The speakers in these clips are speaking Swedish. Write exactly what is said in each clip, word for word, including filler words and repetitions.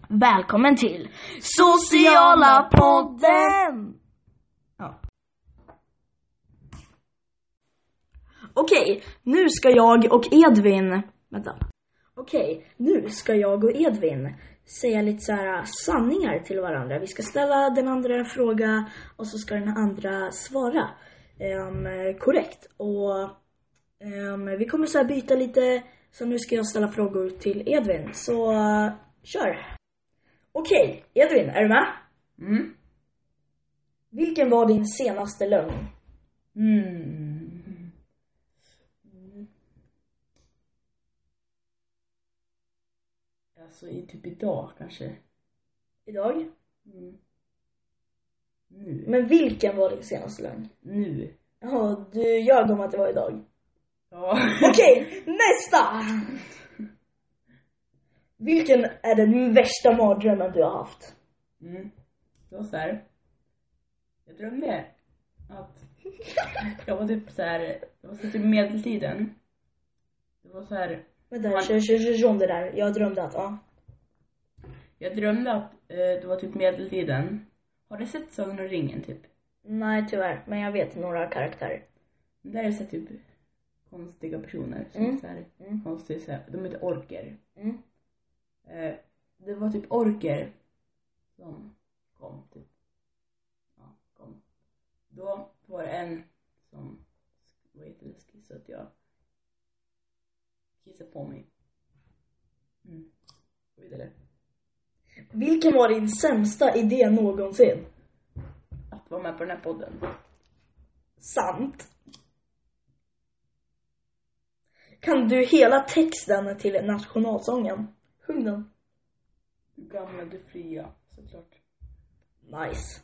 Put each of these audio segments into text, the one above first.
Välkommen till Sociala podden! Ja. Okej, nu ska jag och Edvin... Vänta. Okej, nu ska jag och Edvin säga lite så här sanningar till varandra. Vi ska ställa den andra en fråga och så ska den andra svara um, korrekt. Och um, vi kommer så här byta lite, så nu ska jag ställa frågor till Edvin. Så uh, kör! Okej, Edvin, är du med? Mm. Vilken var din senaste lögn? Mm. Alltså i typ idag kanske. Idag? Mm. Nu. Men vilken var din senaste lögn? Nu. Ja, du ljög om att det var idag. Ja. Okej, nästa! Vilken är den värsta mardrömmen du har haft? Mm. Det var så här. Jag drömde att jag var typ så här. Det var så typ medeltiden. Det var så här. Vänta, man... kör, kör, kör, kör det där. Jag drömde att, ja. Jag drömde att eh, det var typ medeltiden. Har du sett Sagan om ringen typ? Nej, tyvärr. Men jag vet några karaktärer. Där är så typ konstiga personer som Mm. är så här Mm. konstiga så här, de heter orker. Mm. Eh, det var typ orker som kom typ. Ja, kom. Då var det en som var jätteläskig så att jag kissade på mig. Mm. Gå vidare. Vilken var din sämsta idé någonsin? Att vara med på den här podden. Sant. Kan du hela texten till nationalsången? Sjung den. Du gamla, du fria, såklart. Nice.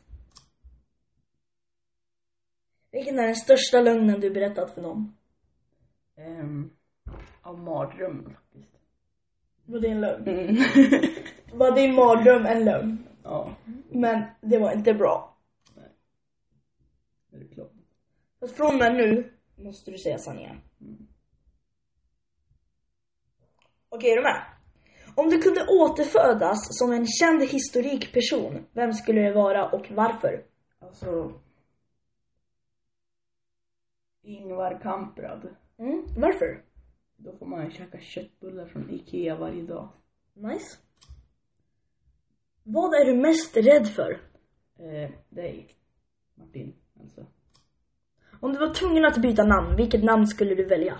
Vilken är den största lögnen du berättat för någon? Um, av mardröm faktiskt. Var det en lögn? Mm. Var din mardröm en lögn? Ja. Men det var inte bra. Nej. Det är klart. Fast från och med nu måste du säga sanningen. Mm. Okej, är du med? Om du kunde återfödas som en känd historik person, vem skulle det vara och varför? Alltså Ingvar Kamprad. Mm, varför? Då får man käka köttbullar från Ikea varje dag. Nice. Vad är du mest rädd för? Eh, dig, Martin, alltså. Om du var tvungen att byta namn, vilket namn skulle du välja?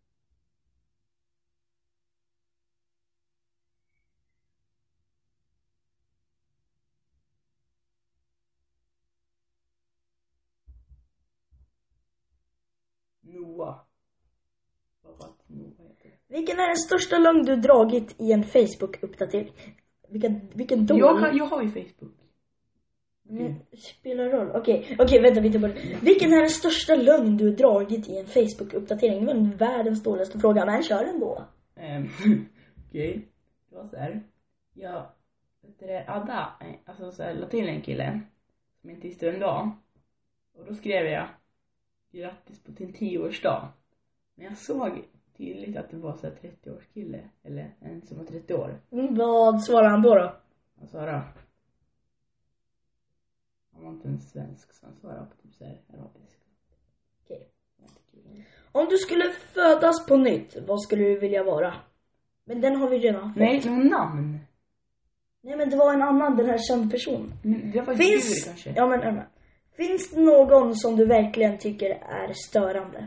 Noah. Vad var det Noah heter? Vilken är den största lögn du dragit i en Facebook-uppdatering? Vilken, vilken dålig... Jag, har- jag har ju Facebook. Mm, spelar roll. Okej, okej, vänta, vänta bara. Vilken är den största lögn du dragit i en Facebook-uppdatering? Det var en världens dåligaste fråga, men kör den då. Um, Okej. Det var så här. Jag, vet du det, Adda, eh, alltså så här, la till en kille som inte visste vem det var. Och då skrev jag grattis på din tioårsdag. Men jag såg tydligt att det var så här trettio-årskille. Eller en som var trettio år. Mm, vad svarar han då då? Han svarade. Han var inte en svensk, så han svarade på typ så här arabisk. Okej. Det var inte kul. Om du skulle födas på nytt, vad skulle du vilja vara? Men den har vi redan fått. Nej, någon namn. Nej, men det var en annan, den här känd person. Men det var Finns... djur kanske. Ja, men Emma. Finns det någon som du verkligen tycker är störande?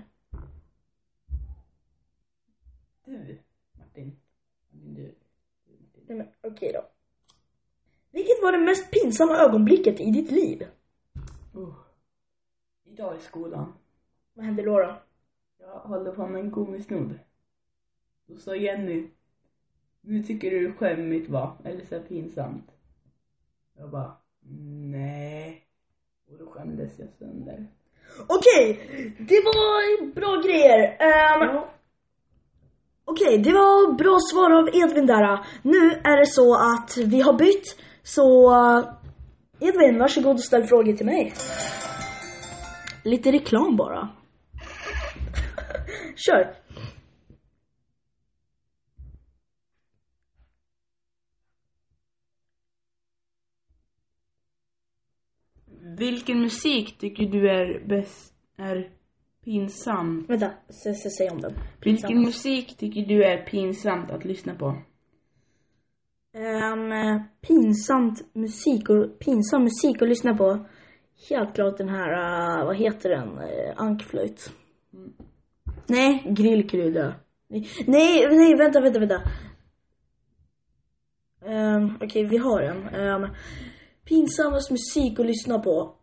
Du, Martin. Du. Nej, men okej då. Vilket var det mest pinsamma ögonblicket i ditt liv? Uh. Idag i skolan. Vad hände då då? Jag håller på med en gummisnodd. Då sa Jenny, nu tycker du det är skämmigt va? Eller så här pinsamt. Jag bara, nej. Och då skämdes jag sönder. Okej, det var bra grejer. Um, Ja. Okej, det var bra svar av Edvin där. Nu är det så att vi har bytt. Så Edvin, varsågod och ställ frågor till mig. Lite reklam bara. Kör. Vilken musik tycker du är bäst, är pinsam? Vänta, sä, sä, säg om den. Vilken Pinsamt. musik tycker du är pinsamt att lyssna på? Um, pinsamt musik och pinsam musik att lyssna på. Helt klart den här, uh, vad heter den? Uh, ankflöjt. Mm. Nej, grillkrydda. Nej, nej, nej, vänta, vänta, vänta. Um, Okej, okay, vi har en. Um, pinsammast musik att lyssna på.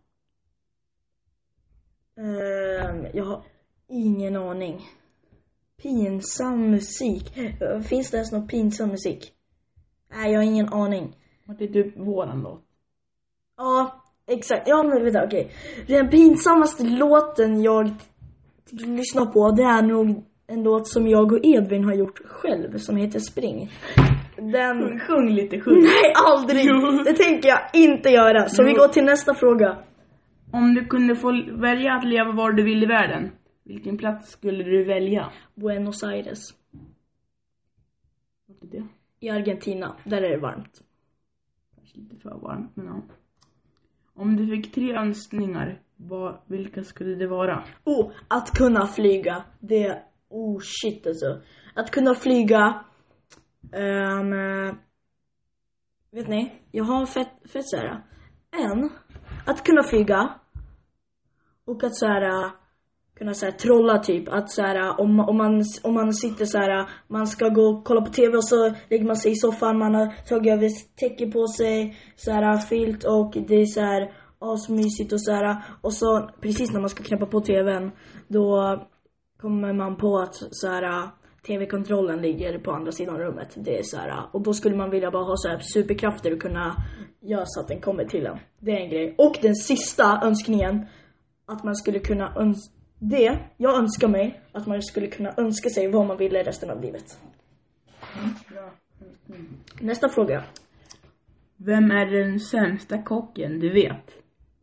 Um, jag har ingen aning. Pinsam musik. Finns det ens någon pinsam musik? Nej, jag har ingen aning. Det är typ våran låt. Ja, exakt. Ja, men vänta, okej. Okay. Den pinsammaste låten jag lyssnar på, det är nog en låt som jag och Edvin har gjort själv, som heter Spring. Den... Sjung lite, sjung. Nej, aldrig. Jo. Det tänker jag inte göra. Så jo. Vi går till nästa fråga. Om du kunde få välja att leva var du vill i världen, vilken plats skulle du välja? Buenos Aires. Vad är det? I Argentina, där är det varmt. Kanske lite för varmt, men ja. Om du fick tre önskningar, vad, vilka skulle det vara? Oh, att kunna flyga. Det, oh shit alltså. Att kunna flyga. Um, vet ni, jag har fett, fett så här. En, att kunna flyga. Och att så här, kunna så här, trolla typ. Att så här, om, om, man, om man sitter så här, man ska gå och kolla på tv och så lägger man sig i soffan. Man har tagit över täcke på sig, så här, filt, och det är så här asmysigt och så här. Och så precis när man ska knäppa på tvn, då kommer man på att så här, tv-kontrollen ligger på andra sidan rummet. Det är så här, och då skulle man vilja bara ha så här superkrafter och kunna göra så att den kommer till en. Det är en grej. Och den sista önskningen, att man skulle kunna önska det, jag önskar mig att man skulle kunna önska sig vad man ville resten av livet. Mm. Ja. Mm. Nästa fråga. Vem är den sämsta kocken du vet?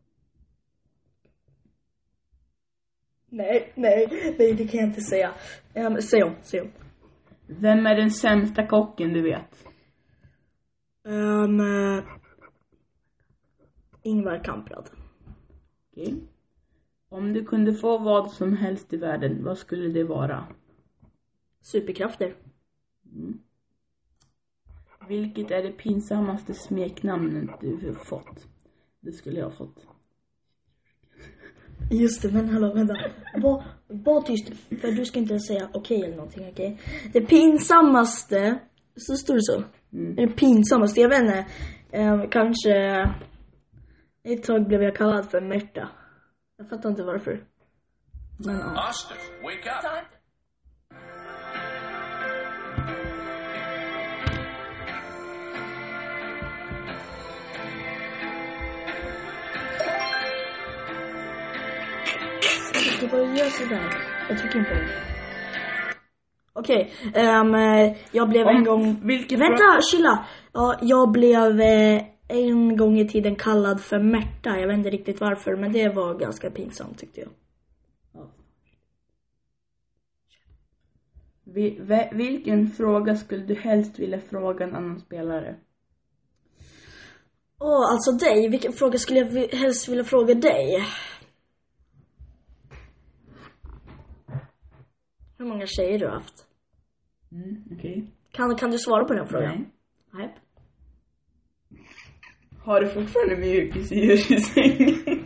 Nej, nej, nej, det kan jag inte säga. Um, säg om, säg om. Vem är den sämsta kocken du vet? Um, uh, Ingvar Kamprad. Okej. Okay. Om du kunde få vad som helst i världen, vad skulle det vara? Superkrafter. Mm. Vilket är det pinsammaste smeknamnet du har fått? Det skulle jag ha fått. Just det, men hallå, vänta. Var, var tyst, för du ska inte säga okej okay eller någonting, okej? Okay? Det pinsammaste, så står det så. Mm. Det pinsammaste, jag vet inte. Eh, kanske ett tag blev jag kallad för Märta. Jag fattar inte varför. Men ja. Aster, wake up! Jag ska bara göra sådär. Jag trycker in på det. Okej, okay, um, jag blev Om, en gång... Vilket Vänta, bra... chilla! Ja, jag blev eh, en gång i tiden kallad för Märta. Jag vet inte riktigt varför, men det var ganska pinsamt tyckte jag. Ja. Vi, v- vilken fråga skulle du helst vilja fråga en annan spelare? Åh, oh, alltså dig. Vilken fråga skulle jag helst vilja fråga dig? Hur många tjejer du har haft? Mm, okej. Okay. Kan, kan du svara på den frågan? Nej. Nej. Har du fortfarande mjukisdjur i sängen?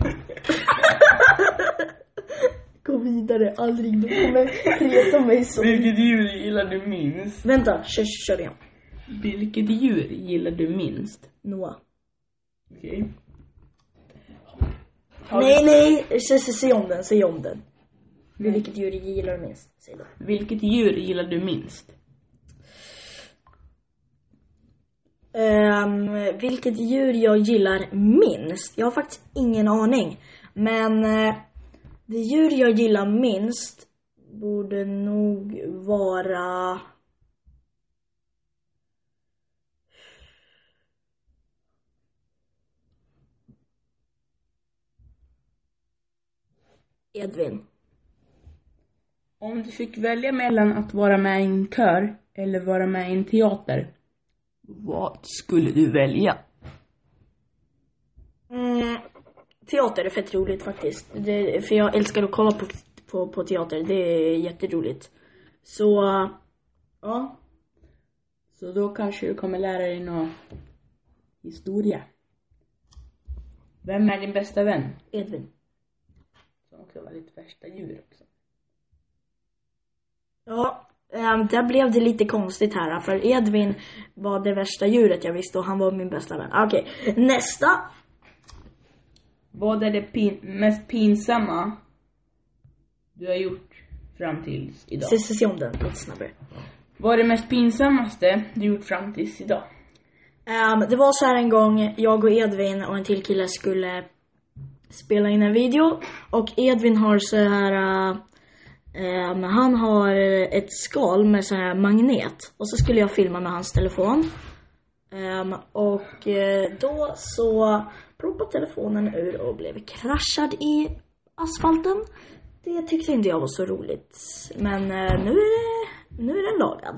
Gå vidare, aldrig. Du kommer reta mig så. Vilket djur gillar du minst? Vänta, kör, kör igen. Vilket djur gillar du minst? Noah. Okej. Okay. Nej, nej. Säg, säg, säg om den, säg om den. Nej. Vilket djur gillar du minst? Säg då. Vilket djur gillar du minst? Um, vilket djur jag gillar minst? Jag har faktiskt ingen aning. Men uh, det djur jag gillar minst borde nog vara... Edvin. Om du fick välja mellan att vara med i en kör eller vara med i en teater, vad skulle du välja? Mm, Teater är fett roligt faktiskt. Det, för jag älskar att kolla på, på, på teater. Det är jätteroligt. Så, ja. Så då kanske du kommer lära dig någon historia. Vem är din bästa vän? Edvin. Som också var lite värsta djur också. Ja, ähm, där blev det lite konstigt här. För Edvin var det värsta djuret jag visste och han var min bästa vän. Okej, okay. Nästa. Vad är det pin- mest pinsamma du har gjort fram tills idag? Se, se, se om den lite snabbare. Vad är det mest pinsammaste du gjort fram tills idag? Um, det var så här en gång, jag och Edvin och en till kille skulle spela in en video. Och Edvin har så här, uh, um, han har ett skal med så här magnet. Och så skulle jag filma med hans telefon. Um, och uh, då så ploppade telefonen ur och blev kraschad i asfalten. Det tyckte inte jag var så roligt. Men uh, nu är det, nu är den lagad.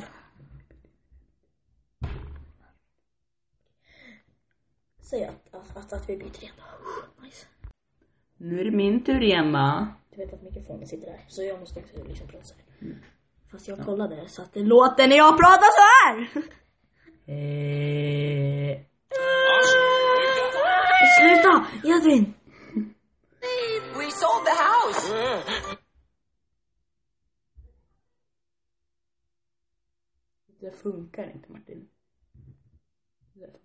Säg att, att, att, att vi byter igen då. Nice. Nu är det min tur igen, va? Du vet att mikrofonen sitter där. Så jag måste också liksom prata så här. Mm. Fast jag kollade så att det låter när jag pratar så här. Eh... Sluta, Edvin. We sold the house. Det funkar inte, Martin. Det funkar.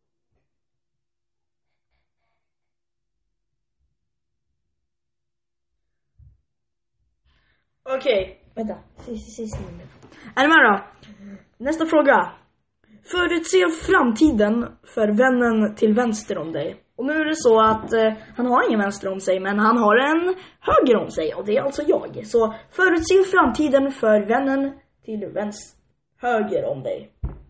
Okej, okay. Vänta. Sist, sist. Är du med då? Nästa fråga. Förutse framtiden för vännen till vänster om dig. Och nu är det så att eh, han har ingen vänster om sig, men han har en höger om sig. Och det är alltså jag. Så förutse framtiden för vännen till vänster höger om dig.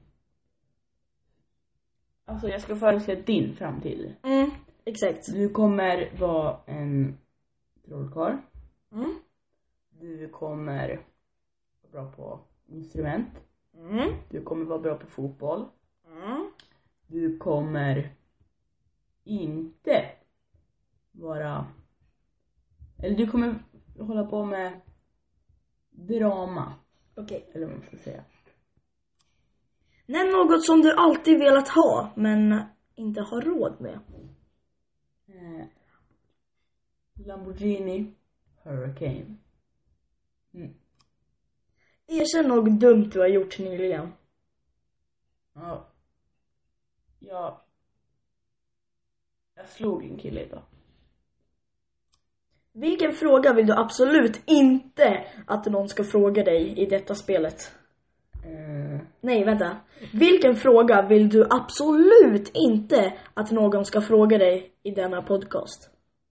Alltså jag ska förutse din framtid. Mm, exakt. Du kommer vara en trollkarl. Mm. Du kommer vara bra på instrument. Mm. Du kommer vara bra på fotboll. Mm. Du kommer inte vara... Eller du kommer hålla på med drama. Okej. Okay. Eller vad man ska säga. Nämn något som du alltid velat ha, men inte har råd med. Eh, Lamborghini Hurricane. Mm. Erkänn något dumt du har gjort nyligen. Ja. Jag... Jag slog en kille idag. Vilken fråga vill du absolut inte att någon ska fråga dig i detta spelet? Eh... Nej, vänta. Vilken fråga vill du absolut inte att någon ska fråga dig i denna podcast?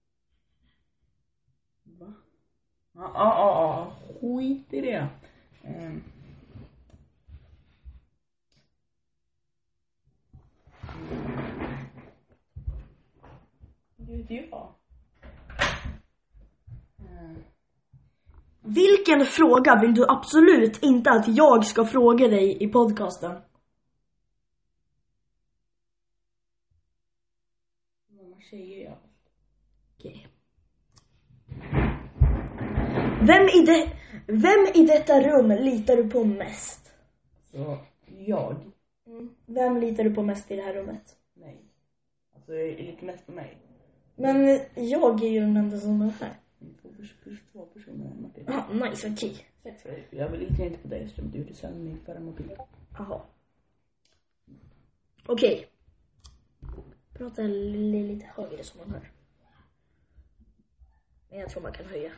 Va? Ja, ja, ja. Skit i det. Eh... Det vet jag. Eh... Vilken fråga vill du absolut inte att jag ska fråga dig i podcasten? Många tjejer jag. Okej. Vem i det Vem i detta rum litar du på mest? Så jag? Mm. Vem litar du på mest i det här rummet? Nej. Alltså jag litar mest på mig. Men jag är ju den enda som är här. Två, pers- två personer, Martin. Ja, ah, nice, okej. Okay. Jag vill inte inte på dig eftersom du gjorde sönder min förra mobil. Jaha. Okej. Okay. Prata li- lite högre som man hör. Men jag tror man kan höja.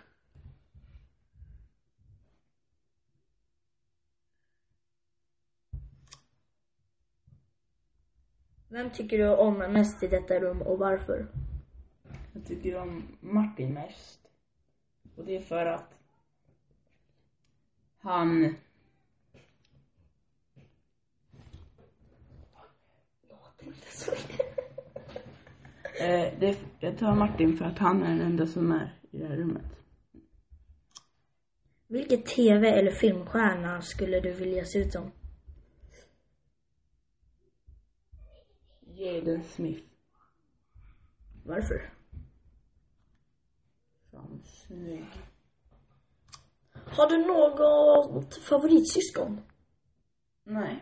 Vem tycker du om mest i detta rum och varför? Jag tycker om Martin mest. Och det är för att han... eh, det är, jag tar Martin för att han är den enda som är i det här rummet. Vilket tv- eller filmstjärna skulle du vilja se ut som? Jaden Smith. Varför? Snygg. Har du något favoritsyskon? Nej.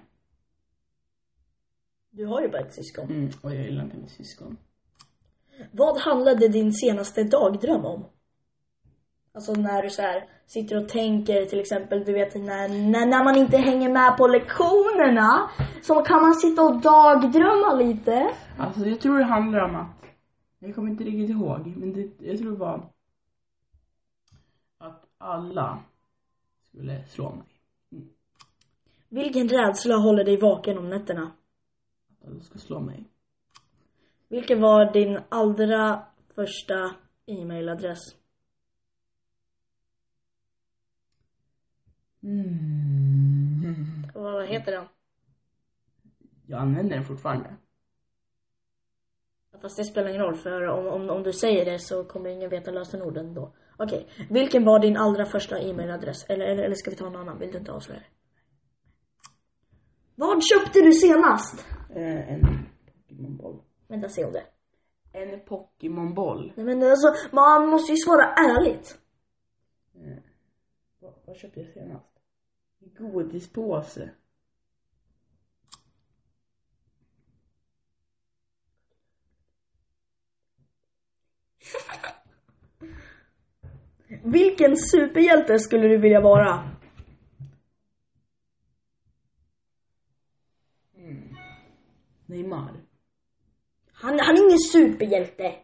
Du har ju bara ett syskon. Mm, och jag gillar inte mitt syskon. Vad handlade din senaste dagdröm om? Alltså när du så här sitter och tänker, till exempel, du vet när, när, när man inte hänger med på lektionerna, så kan man sitta och dagdrömma lite. Alltså jag tror det handlar om att, jag kommer inte riktigt ihåg, men det, jag tror det var att alla skulle slå mig. Mm. Vilken rädsla håller dig vaken om nätterna? Att alla ska slå mig. Vilken var din allra första e-mailadress? Mm. Och vad heter den? Jag använder den fortfarande. Fast det spelar ingen roll, för om, om, om du säger det så kommer ingen veta lösenorden då. Okej, okay. Vilken var din allra första e-mailadress? Eller, eller, eller ska vi ta en annan? Vill du inte avslöja det? Vad köpte du senast? Eh, en Pokémon-boll. Vänta, se om det. En Pokémon-boll. Nej men alltså, man måste ju svara ärligt. Eh, vad, vad köpte jag senast? Godispåse. Vilken superhjälte skulle du vilja vara? Mm. Neymar. Han, han är ingen superhjälte.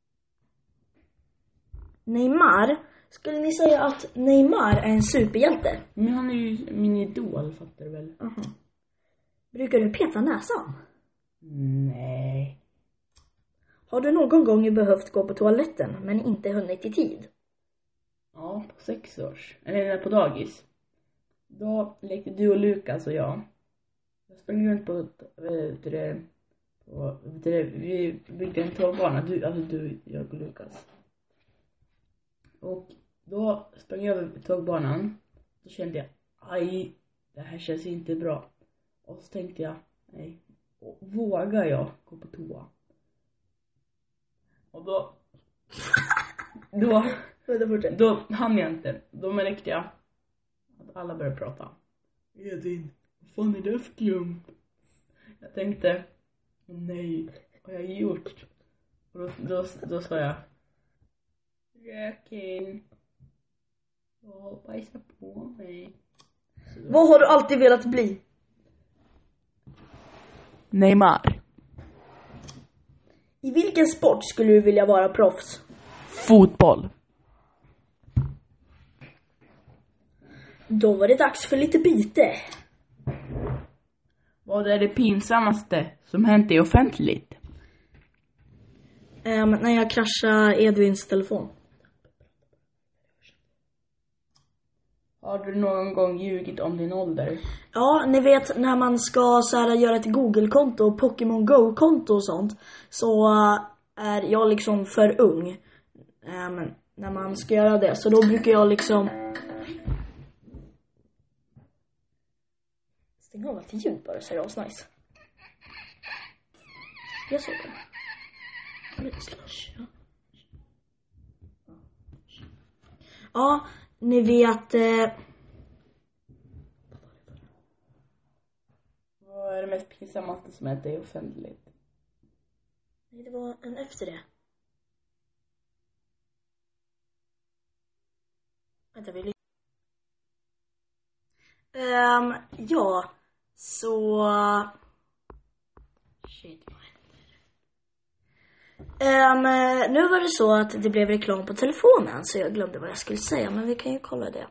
Neymar? Skulle ni säga att Neymar är en superhjälte? Men han är ju min idol, fattar du väl? Uh-huh. Brukar du peta näsan? Nej. Har du någon gång behövt gå på toaletten men inte hunnit i tid? Ja, på sex års. Eller på dagis. Då lekte du och Lukas och jag. Jag sprang runt på, vet du det, på, vet du det, vi byggde en tågbana. Du, alltså du, jag och Lukas. Och då sprang jag över tågbanan. Då kände jag, aj, det här känns inte bra. Och så tänkte jag, nej, vågar jag gå på toa? Och då, då, då hann jag inte. Då märkte jag att alla började prata. Edvin, vad fan är det för klump? Jag tänkte, nej, vad har jag gjort? Och då, då, då sa jag, rökin. Åh, bajsa på mig. Vad har du alltid velat bli? Neymar. I vilken sport skulle du vilja vara proffs? Fotboll. Då var det dags för lite byte. Vad är det pinsammaste som hänt i offentligt? Um, när jag kraschade Edvins telefon. Har du någon gång ljugit om din ålder? Ja, ni vet när man ska så här, göra ett Google-konto, Pokémon Go-konto och sånt, så uh, är jag liksom för ung um, när man ska göra det. Så då brukar jag liksom stänga av allt ljud bara, så är det asnice. Jag såg det. Lite slush, ja. Ja, ni vet eh... vad är det mest pinsammaste som hänt i offentligt? Nej, det var en efter det. Vänta, vill um, ja, så shit, vad Um, nu var det så att det blev reklam på telefonen, så jag glömde vad jag skulle säga, men vi kan ju kolla det.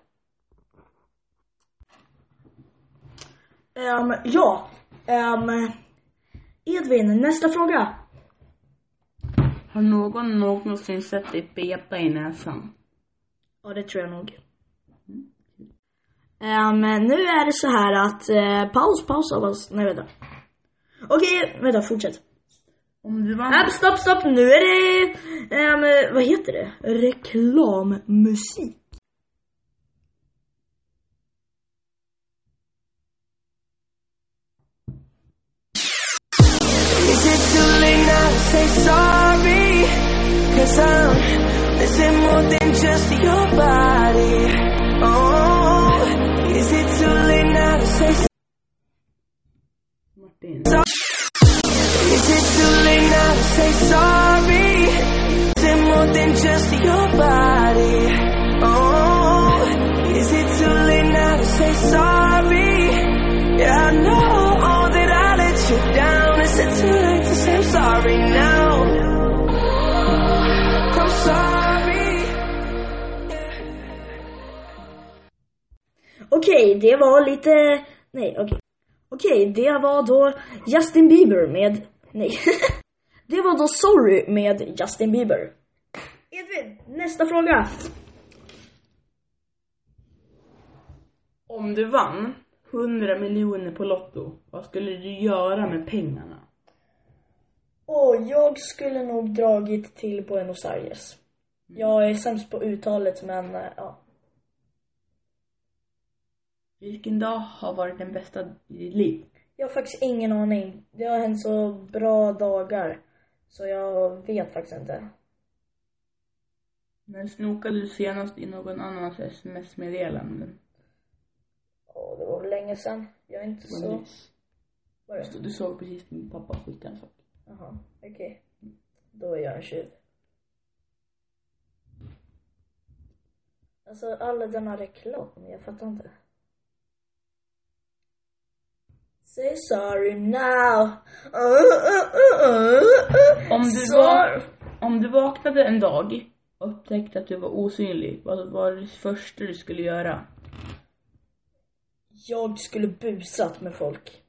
Um, ja, um, Edvin, nästa fråga. Har någon någonsin sett dig bepa i näsan? Ja, det tror jag nog. Um, nu är det så här att uh, paus, paus, paus. Nej, vänta. Okej, okay, vänta, fortsätt. Om du var... Nej, stopp, stopp, nu är det, um, vad heter det? Reklammusik. Is it too late now to say sorry? 'Cause I'm Is it more than just your body? Oh, is it too late now to say sorry? Martin. Is it too late now to say sorry? Is it more than just your body? Oh, is it too late now to say sorry? Yeah, I know that I let you down. Is it too late to say I'm sorry now? I'm sorry. Okej, det var lite... Nej, okej. Okej, det var då Justin Bieber med... Nej. Det var då Sorry med Justin Bieber. Edvin, nästa fråga. Om du vann hundra miljoner på Lotto, vad skulle du göra med pengarna? Åh, jag skulle nog dragit till Buenos Aires. Jag är sämst på uttalet, men äh, ja. Vilken dag har varit den bästa i ditt liv? Jag har faktiskt ingen aning. Det har hänt så bra dagar. Så jag vet faktiskt inte. När snokade du senast i någon annans sms-meddelande? Åh, det var väl länge sedan. Jag är inte så... Vad är det? Du såg precis min pappa skicka en sak. Jaha, okej. Okay. Då är jag en tjuv. Alltså, alla denna reklam, jag fattar inte. Say sorry now. Uh, uh, uh, uh, uh. Om, du var, om du vaknade en dag och upptäckte att du var osynlig, vad var det första du skulle göra? Jag skulle busat med folk.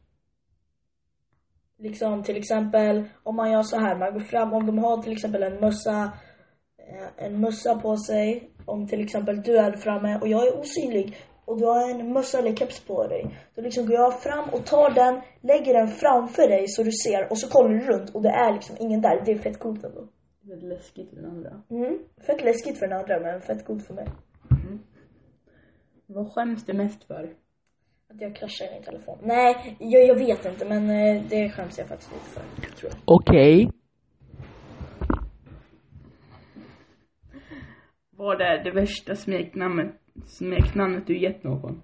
Liksom till exempel om man gör så här, man går fram, om de har till exempel en mössa en mössa på sig, om till exempel du är framme och jag är osynlig och du har en mössa eller keps på dig, då liksom går jag fram och tar den, lägger den framför dig så du ser, och så kollar du runt och det är liksom ingen där. Det är fett coolt ändå. Det är läskigt för den andra. Mm, fett läskigt för den andra, men fett coolt för mig. Mm. Vad skäms du mest för? Att jag kraschar min telefon. Nej, jag, jag vet inte, men det skäms jag faktiskt lite för, tror jag. Okej. Okay. Vad är det värsta smeknamnet, smeknamnet du gett någon?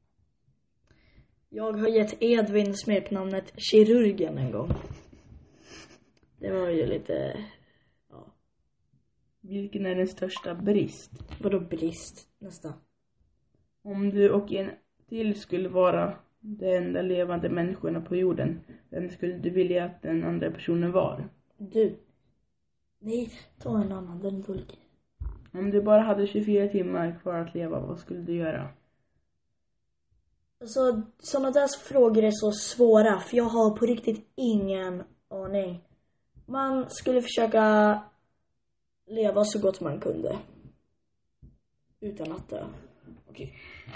Jag har gett Edvin smeknamnet Kirurgen en gång. Det var ju lite... Ja. Vilken är din största brist? Vadå brist? Nästa. Om du och en till skulle vara de enda levande människorna på jorden, vem skulle du vilja att den andra personen var? Du. Nej, ta en annan, den vulk. Om du bara hade tjugofyra timmar kvar att leva, vad skulle du göra? Alltså, sådana där frågor är så svåra, för jag har på riktigt ingen aning. Man skulle försöka leva så gott man kunde. Utan att dö. Okej.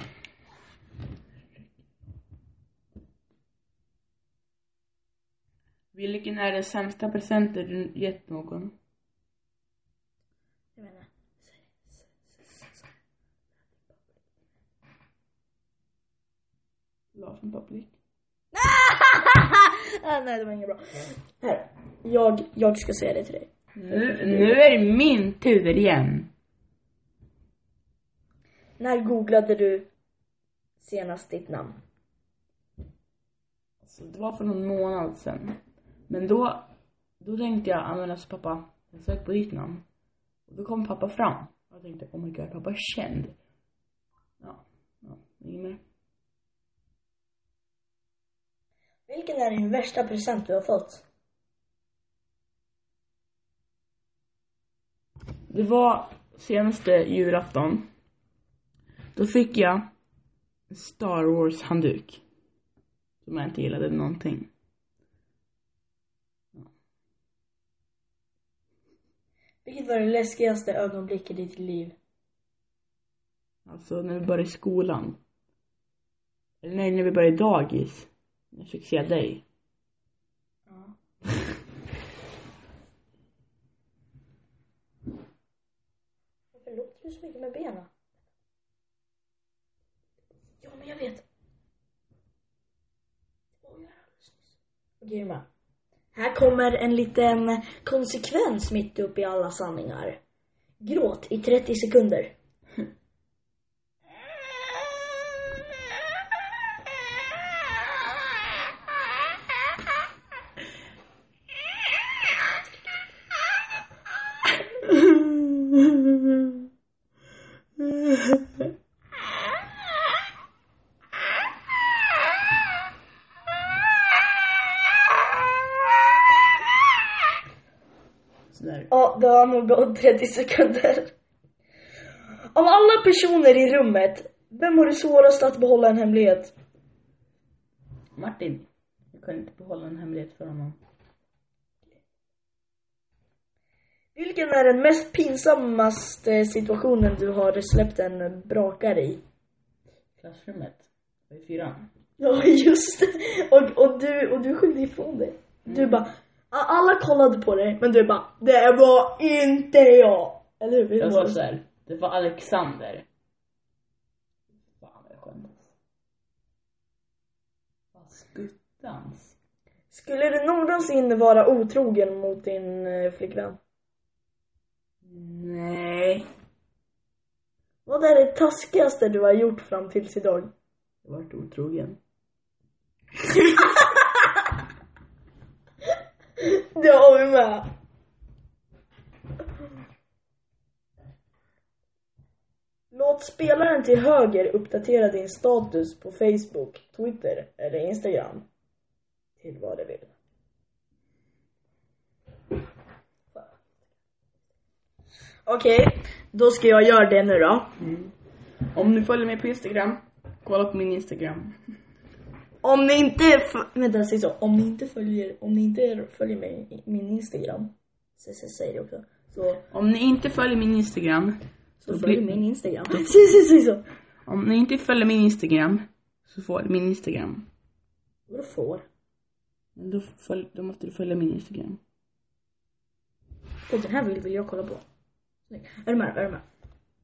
Vilken är den sämsta presenten du gett någon? Jag menar. Laugh in public. ah, nej, det var inget bra. Här, jag, jag ska säga det till dig. Nu, nu är det min tur igen. När googlade du senast ditt namn? Alltså, det var för någon månad sedan. Men då, då tänkte jag, användas pappa, jag sökte på ditt namn. Och då kom pappa fram. Och jag tänkte, oh my god, pappa är känd. Ja, ja, inget mer. Vilken är din värsta present du har fått? Det var senaste julafton. Då fick jag en Star Wars handduk. Som jag inte gillade någonting. Ja. Vilket var det läskigaste ögonblicket i ditt liv? Alltså när vi började i skolan. Eller nej, när vi började i dagis. Jag fick se dig. Ja. Varför låter du så mycket med benen? Ja, men jag vet. Okej, okay, här kommer en liten konsekvens mitt upp i alla sanningar. Gråt i trettio sekunder. Sådär. Ja, det har nog gått trettio sekunder. Av alla personer i rummet, vem har det svårast att behålla en hemlighet? Martin, jag kan inte behålla en hemlighet för honom. Vilken är den mest pinsammaste situationen du har släppt en brakare i? Klassrummet. Det är fyran. Ja, just det. Och, och du, och du skyllde ifrån dig. Du bara, alla kollade på dig, men du bara, det var inte jag. Eller hur? Jag sa så här, det var Alexander. Fan vad jag skämdes. Vad skuttans. Skulle du någonsin vara otrogen mot din eh, flickvän? Nej. Vad är det taskigaste du har gjort fram tills idag? Jag har varit otrogen. Det har vi med. Låt spelaren till höger uppdatera din status på Facebook, Twitter eller Instagram. Till vad det vill. Okej, okay, då ska jag göra det nu då. Mm. Om ni följer mig på Instagram, kolla på min Instagram. Om ni inte f- vänta, säg så. Om ni inte följer om ni inte följer mig i min Instagram. Så så säger det också. Så om ni inte följer min Instagram så så följ blir min Instagram. Så så så så. Om ni inte följer min Instagram så får min Instagram. Vad får? Men då följ, då måste du följa min Instagram. Och den här vill, vill jag kolla på. Är du med? Är du med?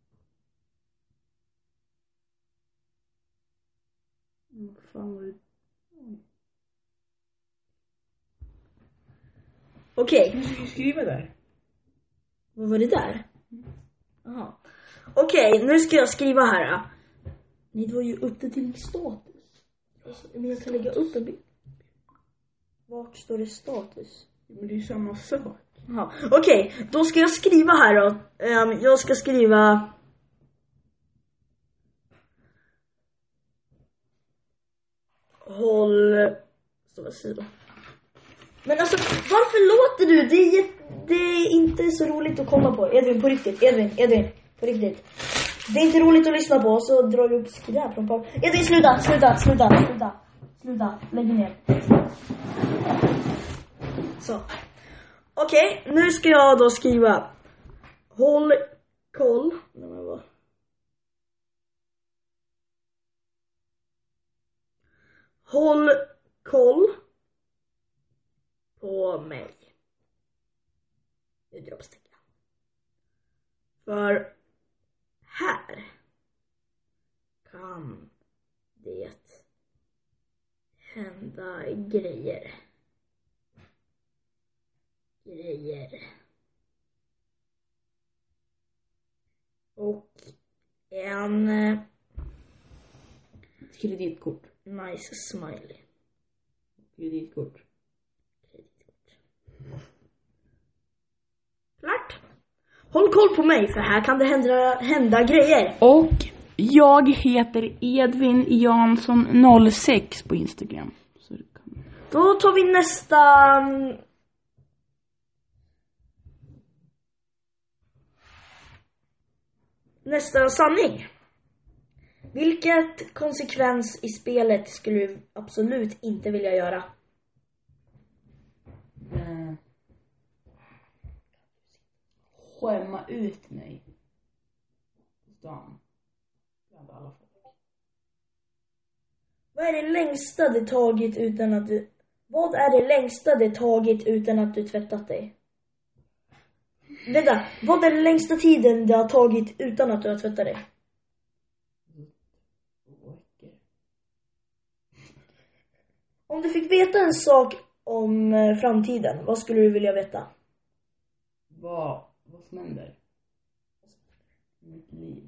Mm, fan vad det... Okej. Du ska skriva där. Vad var det där? Jaha. Okej, nu ska jag skriva här. Då. Ni var ju uppdateringsstatus. Men jag kan lägga upp en bild. Vart står det status? Men det är ju samma sak. Jaha. Okej, då ska jag skriva här då. Um, jag ska skriva... Håll... Så vad säger du? Men alltså, varför låter du? Det är, jätt... det är inte så roligt att kolla på. Edvin, på riktigt. Edvin, Edvin, på riktigt. Det är inte roligt att lyssna på. Så drar du upp skräp från pappa. Edvin, sluta, sluta, sluta, sluta. Sluta, lägg ner. Så. Okej, okay, nu ska jag då skriva. Håll koll. Nej, men vad? Håll koll på mig. Utropstecken. För här kan det hända grejer. Grejer. Och en Kreditkort. nice smiley. Kreditkort. Kreditkort. Klart. Håll koll på mig, för här kan det hända, hända grejer. Och jag heter Edvin Jansson noll sex på Instagram. Så det kan... Då tar vi nästa... Nästa sanning. Vilket konsekvens i spelet skulle du absolut inte vilja göra? Eh, skämma ut mig. På stan. Bland alla folk. Vad är det längsta det tagit utan att du... Vad är det längsta det tagit utan att du tvättat dig? Vänta, vad är den längsta tiden det har tagit utan att du har tvättat dig? Om du fick veta en sak om eh, framtiden, vad skulle du vilja veta? Vad, vad som händer? mitt liv.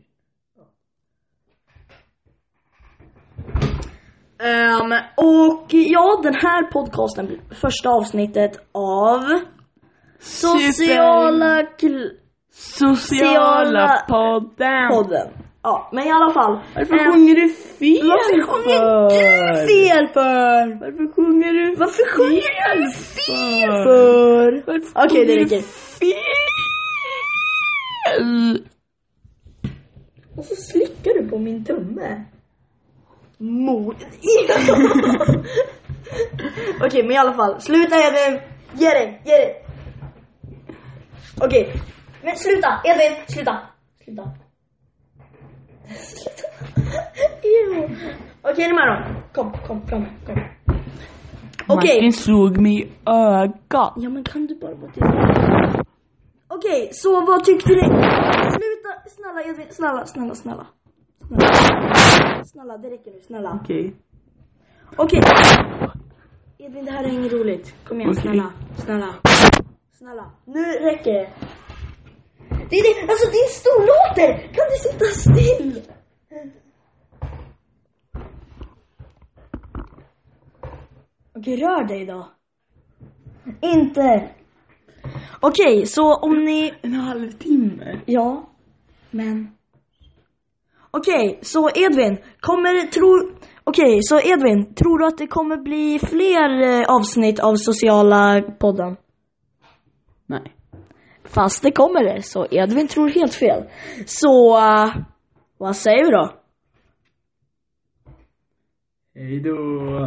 Um, och ja, den här podcasten blir första avsnittet av Sociala kl- Sociala podden. podden. Ja, men i alla fall. Varför um, sjunger du fel? Varför sjunger du fel för? Varför sjunger du Varför sjunger fel du fel för? Varför Okej, det sjunger räcker. du fel? Och så slickar du på min tumme. Mot. Okej, men i alla fall. Sluta Edvin. Ge dig, ge dig. Okej. Men sluta, Edvin. Sluta. Sluta. Sluta. Ew. Okej, de här då. Kom, kom, fram. Kom. Okej. Martin slog mig i ögat. Ja, men kan du bara vara tyst? Okej, så vad tyckte du? Sluta, snälla Edvin. Snälla, snälla, snälla. Snälla, snälla det räcker nu, snälla. Okej. Okej. Edvin, det här är inget roligt. Kom igen, Okej. snälla. Snälla. Snälla. Nu räcker det. Det är det. Alltså, din stol låter. Kan du sitta still? Okej, rör dig då. Inte. Okej, så om ni... En halvtimme. Ja, men... Okej, så Edvin, kommer tro... Okej, så Edvin, tror du att det kommer bli fler eh, avsnitt av Sociala podden? Nej. Fast det kommer det, så Edvin tror helt fel. Så, uh, vad säger vi då? Hej då.